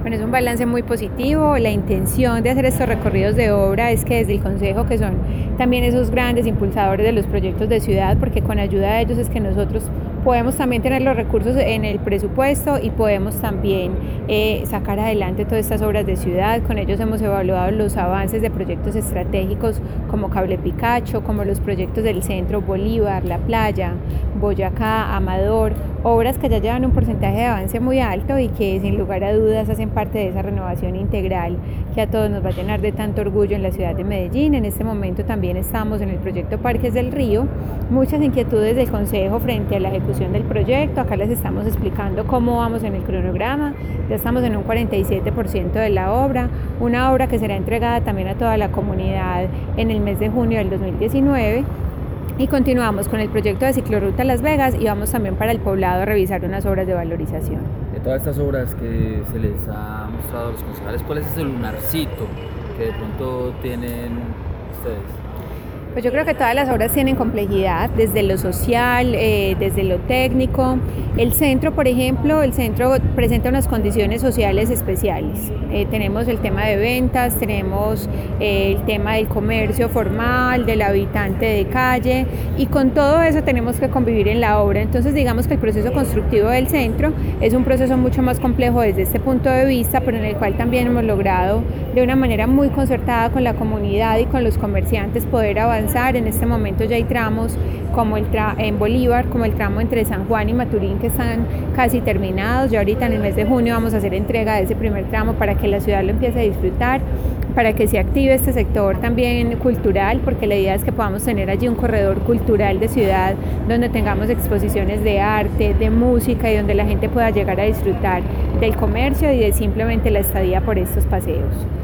Bueno, es un balance muy positivo. La intención de hacer estos recorridos de obra es que desde el Consejo, que son también esos grandes impulsadores de los proyectos de ciudad, porque con ayuda de ellos es que nosotros podemos también tener los recursos en el presupuesto y podemos también sacar adelante todas estas obras de ciudad. Con ellos hemos evaluado los avances de proyectos estratégicos como Cable Picacho, como los proyectos del centro Bolívar, La Playa, Boyacá, Amador, obras que ya llevan un porcentaje de avance muy alto y que sin lugar a dudas hacen parte de esa renovación integral que a todos nos va a llenar de tanto orgullo en la ciudad de Medellín. En este momento también estamos en el proyecto Parques del Río, muchas inquietudes del Consejo frente a la ejecución del proyecto. Acá les estamos explicando cómo vamos en el cronograma. Ya estamos en un 47% de la obra, una obra que será entregada también a toda la comunidad en el mes de junio del 2019. Y continuamos con el proyecto de ciclorruta Las Vegas y vamos también para el Poblado a revisar unas obras de valorización. De todas estas obras que se les ha mostrado a los concejales, ¿cuál es ese lunarcito que de pronto tienen ustedes? Pues yo creo que todas las obras tienen complejidad, desde lo social, desde lo técnico. El centro, por ejemplo, el centro presenta unas condiciones sociales especiales. Tenemos el tema de ventas, tenemos el tema del comercio formal, del habitante de calle, y con todo eso tenemos que convivir en la obra. Entonces digamos que el proceso constructivo del centro es un proceso mucho más complejo desde este punto de vista, pero en el cual también hemos logrado de una manera muy concertada con la comunidad y con los comerciantes poder avanzar. En este momento ya hay tramos como en Bolívar, como el tramo entre San Juan y Maturín, que están casi terminados. Ya ahorita en el mes de junio vamos a hacer entrega de ese primer tramo para que la ciudad lo empiece a disfrutar, para que se active este sector también cultural, porque la idea es que podamos tener allí un corredor cultural de ciudad donde tengamos exposiciones de arte, de música y donde la gente pueda llegar a disfrutar del comercio y de simplemente la estadía por estos paseos.